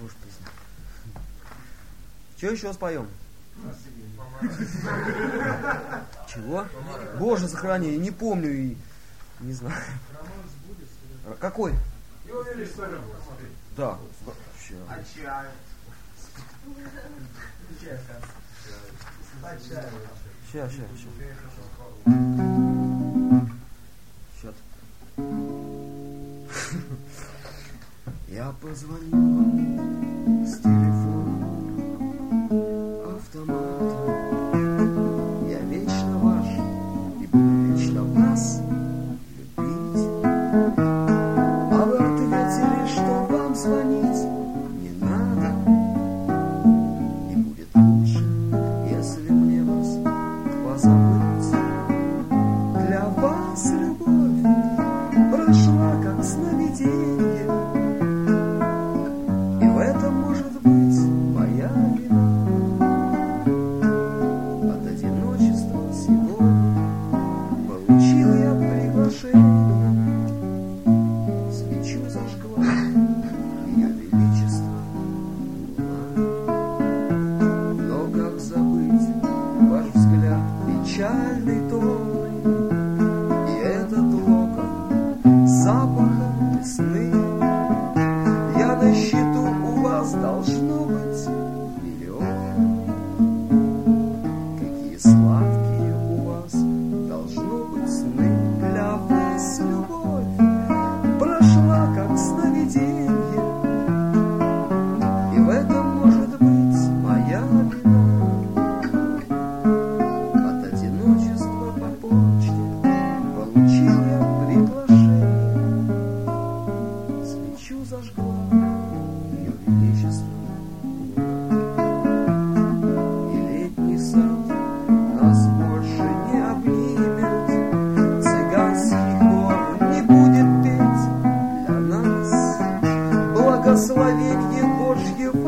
хорошая песня. Что еще споем? Чего? Боже, сохрани, я не помню и не знаю. Какой? Да. Сейчас. Я позвонил с телефона автомата. Я вечно ваш и буду вечно вас любить. А вы ответили, что вам звонить не надо. И будет лучше, если мне вас позабыть. Для вас любовь прошла как сновиденье. И в этом может быть моя вина. От одиночества сегодня получил я приглашение. Свечу зажгла Ее Величество луна. Но как забыть ваш взгляд печальный, томный, и этот локон запаха весны. Я на счету у вас должно быть миллион. Какие сладкие у вас должно быть сны. Для вас любовь прошла как сновиденье. И в этом может быть моя вина. От одиночества по почте получил я приглашение. Свечу зажгла Ее Величество луна. И летний сад нас больше не обнимет. Цыганский хор не будет петь для нас благословение Божье